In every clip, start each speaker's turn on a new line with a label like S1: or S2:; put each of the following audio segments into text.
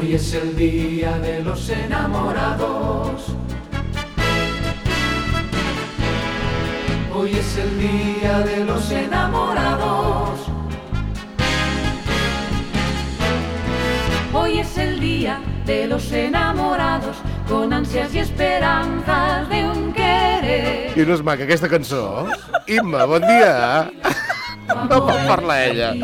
S1: Hoy es el día de los enamorados. Hoy es el día de los enamorados. Hoy es el día de los enamorados, con ansias y esperanzas de un querer.
S2: I no és maca aquesta cançó? Imma, bon dia! No pot parlar ella.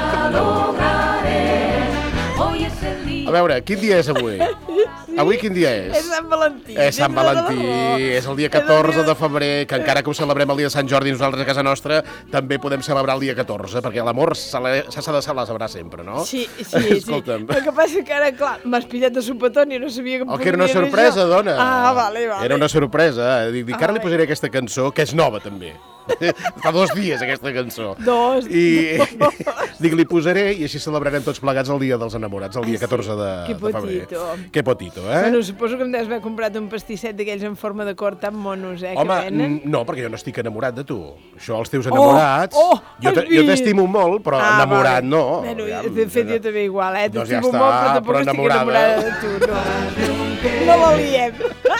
S2: A veure, quin dia és avui? Avui quin dia és?
S3: És Sant Valentí.
S2: És Sant Valentí, és el dia 14 de febrer, que encara que ho celebrem el dia de Sant Jordi, nosaltres a casa nostra també podem celebrar el dia 14, perquè l'amor s'ha de celebrar sempre, no?
S3: Sí.
S2: Escolta'm.
S3: El que passa que ara, clar, m'has pillat de sopetón i no sabia que em
S2: Que era una sorpresa, dona.
S3: Vale.
S2: Era una sorpresa. Dic, ara li posaré aquesta cançó, que és nova, també. Fa 2 dies, aquesta cançó. I dic, li posaré i així celebrarem tots plegats el dia dels enamorats, el dia 14 de febrer. Que potito, eh?
S3: Bueno, suposo que em deus haver comprat un pastisset d'aquells en forma de cor tan monos, que venen.
S2: No, perquè jo no estic enamorat de tu. Això, els teus enamorats... Jo t'estimo molt, però enamorat no.
S3: Bueno, de fet, jo també igual, t'estimo molt, però tampoc estic enamorada de tu. No la liem.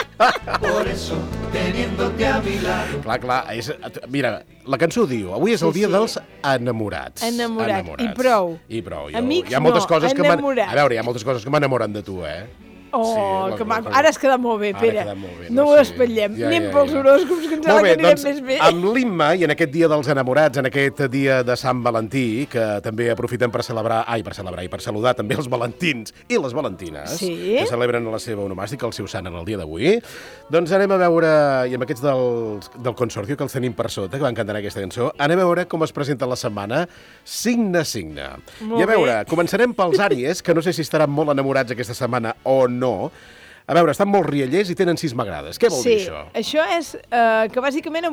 S1: Por eso, teniéndote a mi lado.
S2: Clar, mira, la cançó diu, avui és el dia dels enamorats.
S3: Enamorats. I prou. Amics
S2: hi ha moltes coses
S3: enamorats.
S2: A veure, hi ha moltes coses que m'enamoren de tu, eh?
S3: Que maco. Ara has quedat molt bé, Pere. No ho espatllem. Anem pels horòscops, que ens sembla que anirem més bé.
S2: Amb l'Imma, i en aquest dia dels enamorats, en aquest dia de Sant Valentí, que també aprofitem per celebrar i per saludar també els valentins i les valentines, que celebren la seva onomàstica, el seu sant en el dia d'avui, doncs anem a veure, i amb aquests del Consorcio, que els tenim per sota, que van cantar aquesta cançó, anem a veure com es presenta la setmana, signe a signe. I a veure, començarem pels Àries, que no sé si estaran molt enamorats aquesta setmana o no. A veure, estan molt riallers i tenen 6 m'agrades. Què vol dir això?
S3: Sí, això és que bàsicament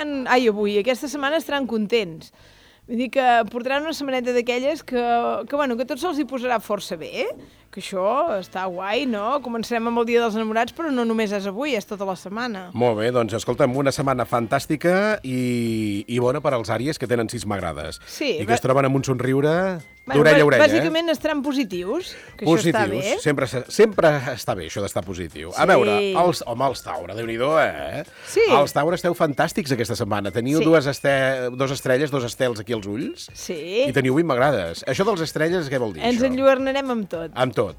S3: aquesta setmana estaran contents. Vull dir que portaran una setmaneta d'aquelles que tots se'ls hi posarà força bé, que això està guai, no? Començarem amb el dia dels enamorats, però no només és avui, és tota la setmana.
S2: Molt bé, doncs escolta'm, una setmana fantàstica i bona per als Àries que tenen 6 m'agrades.
S3: Sí.
S2: I que es troben amb un somriure d'orella a orella.
S3: Bàsicament estaran positius, que això està bé.
S2: Sempre està bé, això d'estar positiu. A veure, els Taure, Déu-n'hi-do, eh?
S3: Sí.
S2: Els Taure esteu fantàstics aquesta setmana. Teniu 2 estrelles, 2 estels aquí als ulls.
S3: Sí.
S2: I teniu 20 m'agrades. Això dels estrelles, què vol dir,
S3: Ens enlluernarem amb tot.
S2: Amb tot.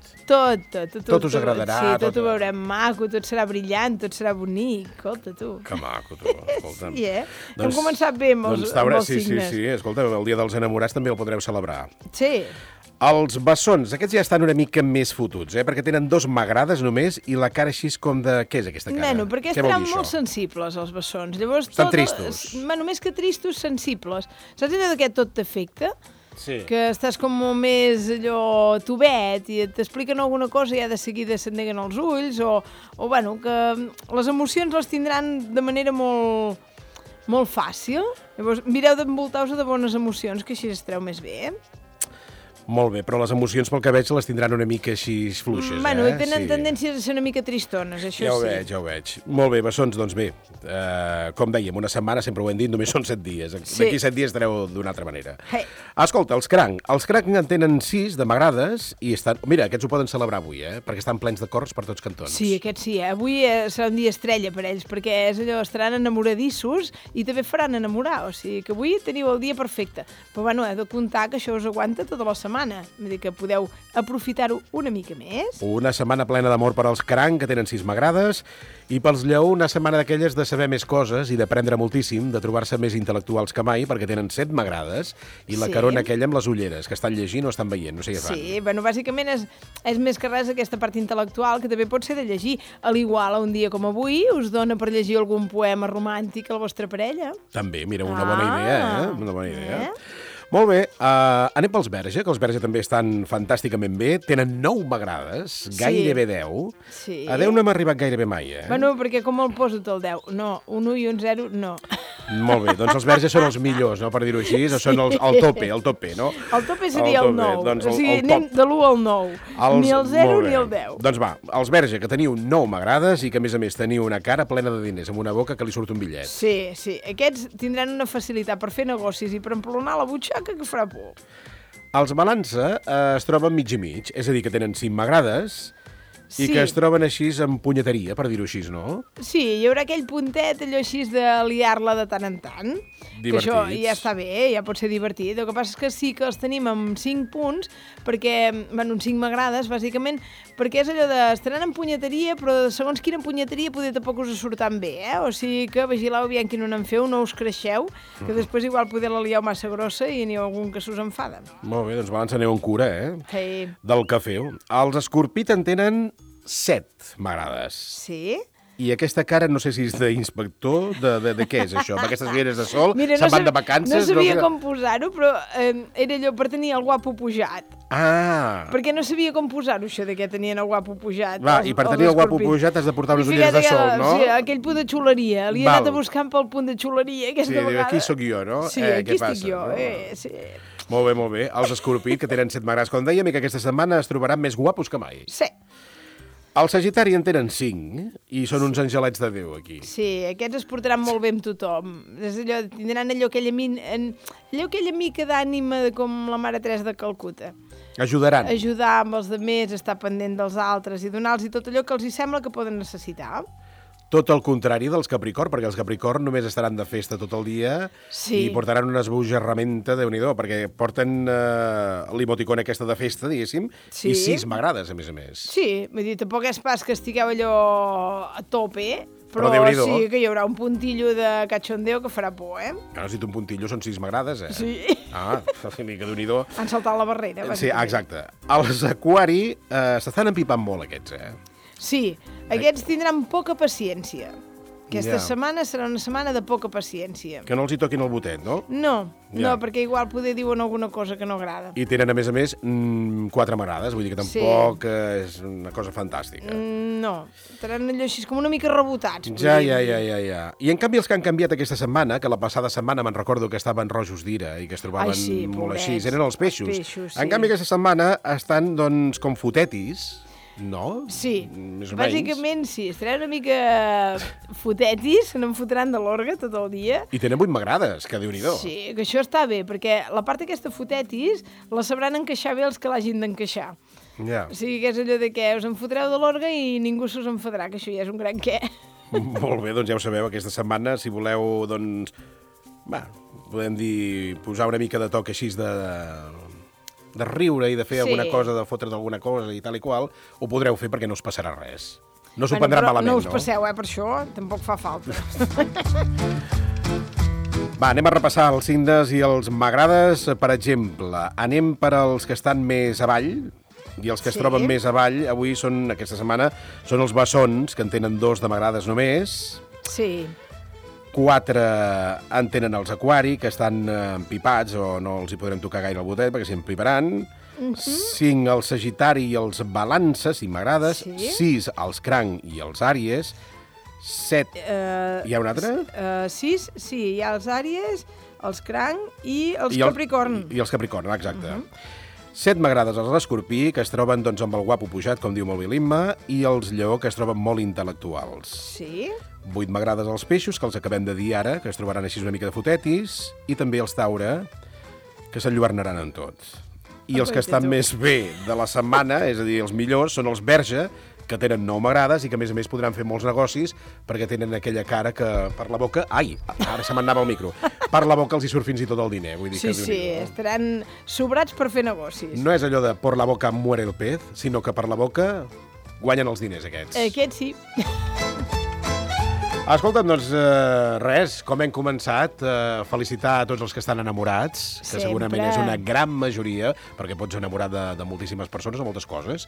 S3: Tot
S2: us agradarà.
S3: Sí, tot ho veurem maco, tot serà brillant, tot serà bonic. Escolta, tu.
S2: Que maco, tu. Escolta'm.
S3: Sí, Hem començat bé amb els signes.
S2: Sí. Escolta, el dia dels enamorats també el podreu celebrar.
S3: Sí.
S2: Els bessons, aquests ja estan una mica més fotuts, perquè tenen 2 m'agrades només i la cara així com de... Què és aquesta cara?
S3: Bueno, perquè estaran molt sensibles, els bessons. Llavors,
S2: estan tristos.
S3: Bueno, més que tristos, sensibles. Saps allò d'aquest tot t'afecta?
S2: Sí.
S3: Que estàs com més allò tubet i t'expliquen alguna cosa i ja de seguida se't neguen els ulls o bueno, que les emocions les tindran de manera molt fàcil. Llavors, mireu d'envoltar-vos de bones emocions, que així estareu més bé.
S2: Molt bé, però les emocions pel que veig les tindran una mica així fluixes,
S3: Bueno, i tenen tendències a ser una mica tristones, això
S2: Ja ho veig. Molt bé, bessons, doncs bé, com dèiem, una setmana, sempre ho hem dit, només són 7 dies. D'aquí 7 dies estareu d'una altra manera. Escolta, els cranc en tenen 6 de m'agrades i estan... Mira, aquests ho poden celebrar avui, perquè estan plens de cors per tots cantons.
S3: Sí, aquests sí, Avui serà un dia estrella per ells, perquè és allò, estaran enamoradissos i també faran enamorar, o sigui que avui teniu el dia perfecte. Però bueno, heu de comptar que això us aguanta tota la setmana. Vull dir que podeu aprofitar-ho una mica més.
S2: Una setmana plena d'amor per als cranc, que tenen 6 m'agrades, i pels lleó una setmana d'aquelles de saber més coses i d'aprendre moltíssim, de trobar-se més intel·lectuals que mai, perquè tenen 7 m'agrades, i la carona aquella amb les ulleres, que estan llegint o estan veient, no sé què fan.
S3: Sí, bueno, bàsicament és més que res aquesta part intel·lectual, que també pot ser de llegir. A l'igual, un dia com avui, us dona per llegir algun poema romàntic a la vostra parella.
S2: També, mira, una bona idea, Una bona idea. Molt bé, anem pels Verge, que els Verge també estan fantàsticament bé. Tenen 9 m'agrades, gairebé 10.
S3: Sí.
S2: A 10 no hem arribat gairebé mai,
S3: Bueno, perquè com el poso el 10? No, un 1 i un 0, no.
S2: Molt bé, doncs els Verges són els millors, no?, per dir-ho així, o són el tope, no?
S3: El tope seria el 9, doncs o sigui, anem de l'1 al 9, ni el 0 ni el 10.
S2: Doncs va, els Verge, que teniu 9 m'agrades i que, a més, teniu una cara plena de diners, amb una boca que li surt un bitllet.
S3: Sí, aquests tindran una facilitat per fer negocis i per emplonar la butxaca que farà por.
S2: Els balança es troben mig i mig, és a dir, que tenen 5 m'agrades i que es troben així en punyeteria, per dir-ho així, no?
S3: Sí, hi haurà aquell puntet, allò així de liar-la de tant en tant.
S2: Divertits.
S3: Que això ja està bé, ja pot ser divertit. El que passa és que sí que els tenim amb 5 punts, perquè, bueno, 5 m'agrades, bàsicament, perquè és allò de, estaran en punyeteria, però segons quina punyeteria poder tampoc us surten bé, O sigui que vigileu aviam quin en feu, no us creixeu, que després igual poder la lieu massa grossa i n'hi ha algun que s'us enfada.
S2: Molt bé, doncs balança aneu en cura,
S3: Sí.
S2: Del que feu. Els escorpit en tenen 7 m'agrades.
S3: Sí?
S2: I aquesta cara, no sé si és d'inspector, de què és això? Amb aquestes ulleres de sol,
S3: Mira,
S2: se'n van de vacances...
S3: No sabia com posar-ho, però era allò per tenir el guapo pujat.
S2: Ah!
S3: Perquè no sabia com posar-ho, això de que tenien el guapo pujat.
S2: Va, i per tenir el guapo pujat has de portar unes ulleres de sol, no?
S3: Sí, aquell punt de xuleria. Li he anat a buscar pel punt de xuleria aquesta vegada.
S2: Aquí sóc jo, no?
S3: Sí, aquí estic jo, sí.
S2: Molt bé, molt bé. Els escorpit, que tenen 7 m'agrades, com dèiem, i que aquesta setmana es trobaran més guapos que mai.
S3: Sí.
S2: El Sagitari en tenen 5 i són uns angelets de Déu, aquí.
S3: Sí, aquests es portaran molt bé amb tothom. Tindran aquella mica d'ànima com la Mare Teresa de Calcuta.
S2: Ajudaran.
S3: Ajudar amb els altres, estar pendent dels altres i donar-los tot allò que els sembla que poden necessitar.
S2: Tot el contrari dels Capricorn, perquè els Capricorn només estaran de festa tot el dia i portaran una esbojarramenta, Déu-n'hi-do, perquè porten l'emoticona aquesta de festa, diguéssim, i 6 m'agrades, a més.
S3: Sí, vull dir, tampoc és pas que estigueu allò a tope, però sí que hi haurà un puntillo de cachondeo que farà por,
S2: No, si un puntillo són 6 m'agrades,
S3: Sí.
S2: Ah, que Déu-n'hi-do.
S3: Han saltat la barrera.
S2: Sí, exacte. Els Aquari s'estan empipant molt, aquests,
S3: Sí, aquests tindran poca paciència. Aquesta setmana serà una setmana de poca paciència.
S2: Que no els hi toquin el botet, no?
S3: No, perquè igual poder diuen alguna cosa que no agrada.
S2: I tenen, a més, 4 m'agrades, vull dir que tampoc és una cosa fantàstica.
S3: No, estaran allò així com una mica rebotats.
S2: Ja. I en canvi els que han canviat aquesta setmana, que la passada setmana me'n recordo que estaven rojos d'ira i que es trobaven molt així, eren els peixos. En canvi aquesta setmana estan, doncs, com fotetis. No?
S3: Sí, bàsicament sí, estaran una mica fotetis, se n'en fotran de l'orga tot el dia.
S2: I tenen 8 m'agrades, que Déu-n'hi-do.
S3: Sí, que això està bé, perquè la part aquesta fotetis la sabran encaixar bé els que l'hagin d'encaixar.
S2: O
S3: sigui que és allò de que us en fotreu de l'orga i ningú s'us enfadarà, que això ja és un gran què.
S2: Molt bé, doncs ja ho sabeu, aquesta setmana, si voleu, doncs, podem dir, posar una mica de toc així de riure i de fer alguna cosa, de fotre's alguna cosa i tal i qual, ho podreu fer perquè no us passarà res. No s'ho prendrà malament, no?
S3: No us passeu, per això tampoc fa falta.
S2: Va, anem a repassar els signes i els m'agrades. Per exemple, anem per als que estan més avall, i els que es troben més avall, avui aquesta setmana, són els bessons, que en tenen 2 de m'agrades només.
S3: Sí.
S2: 4 en tenen els Aquari, que estan empipats, o no els hi podrem tocar gaire el botet, perquè s'hi empiparan. 5 els Sagitari i els Balança, 5 m'agrades. 6 els Cranc i els Àries. 7... Hi ha un altre?
S3: 6, sí, hi ha els Àries, els Cranc i els Capricorn.
S2: I els Capricorn, exacte. 7 m'agrades als Escorpí, que es troben doncs, amb el guapo pujat, com diu molt bé l'Imma, i els Lleó, que es troben molt intel·lectuals.
S3: Sí.
S2: 8 m'agrades als Peixos, que els acabem de dir ara, que es trobaran així una mica de fotetis, i també els Taure, que s'enlluernaran en tot. I els que estan més bé de la setmana, és a dir, els millors, són els Verge, que tenen 9 m'agrades i que, a més podran fer molts negocis perquè tenen aquella cara que per la boca... Ai, ara se m'anava el micro. Per la boca els hi surt fins i tot el diner. Vull dir que
S3: estaran sobrats per fer negocis.
S2: No és allò de por la boca muere el pez, sinó que per la boca guanyen els diners, aquests.
S3: Aquests sí.
S2: Escolta'm, doncs res, com hem començat, felicitar a tots els que estan enamorats, que segurament és una gran majoria, perquè pots enamorar de moltíssimes persones o moltes coses.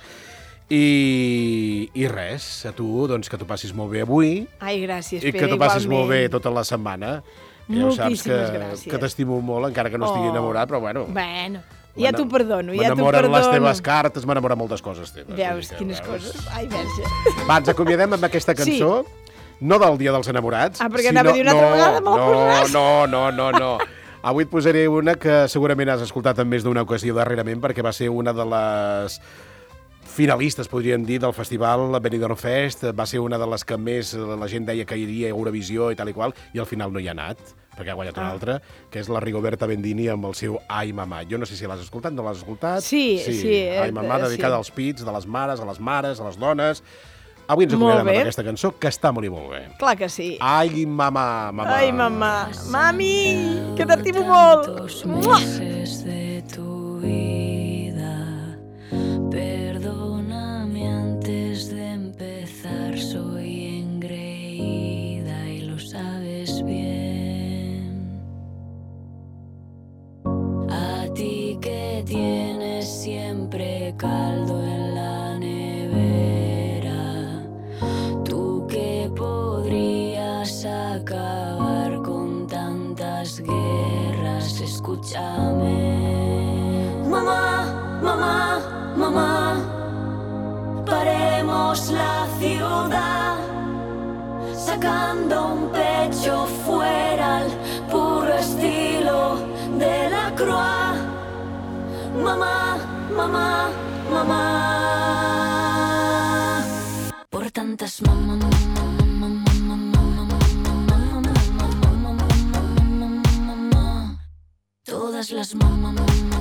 S2: I res, a tu, doncs, que t'ho passis molt bé avui.
S3: Ai, gràcies, Pere,
S2: igualment. I que t'ho passis molt bé tota la setmana.
S3: Moltíssimes gràcies.
S2: Que t'estimo molt, encara que no estigui enamorat, però bueno.
S3: Bueno, ja t'ho perdono,
S2: M'enamoren les teves cartes, m'enamoren moltes coses teves.
S3: Veus, quines coses. Ai, verge.
S2: Va, ens acomiadem amb aquesta cançó. No del Dia dels Enamorats.
S3: Perquè anava a dir una altra vegada, me'l posaràs?
S2: No. Avui et posaré una que segurament has escoltat en més d'una ocasió darrerament, perquè va ser una de les finalistes, podríem dir, del festival Benidorm Fest. Va ser una de les que més la gent deia que iria a Eurovisió i tal i qual, i al final no hi ha anat, perquè ha guanyat una altra, que és la Rigoberta Bandini amb el seu Ai Mamà. Jo no sé si l'has escoltat, no l'has escoltat?
S3: Sí.
S2: Ai Mamà, dedicada als pits de les mares, a les dones. Avui ens acomiadem amb aquesta cançó, que està molt i molt bé.
S3: Clar que sí.
S2: Ai, mamà, mamà.
S3: Ai, mamà. Mami, que t'estimo molt.
S1: Meses de tu vida, perdóname antes de empezar, soy engreída y lo sabes bien. A ti que tienes siempre caldo en la nevera, tú que podrías acabar con tantas guerras, escúchame. Mamá, mamá, mamá, paremos la ciudad, sacando un pecho fuera al puro estilo de la Croix. Mamá, mamá, mamá, por tantas mamá, todas las mamá.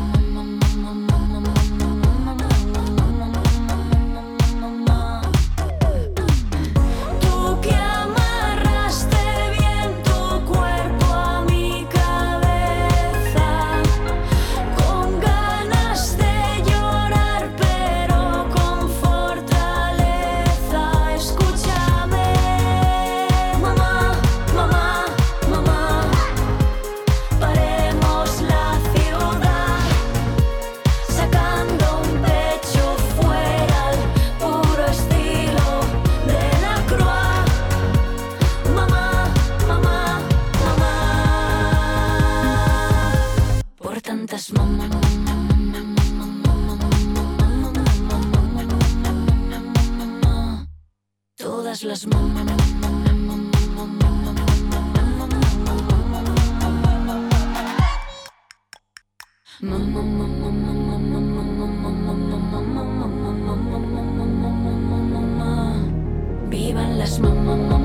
S1: Tú que amarraste bien tu cuerpo a mi cabeza, con ganas de llorar pero con fortaleza, escúchame. Mamá, mamá, mamá, paremos la ciudad, sacando un pecho fuera al puro estilo de la Croix. Mamá, mamá, mamá, por tantas mamá. Todas las mamá. Vivan las mamá.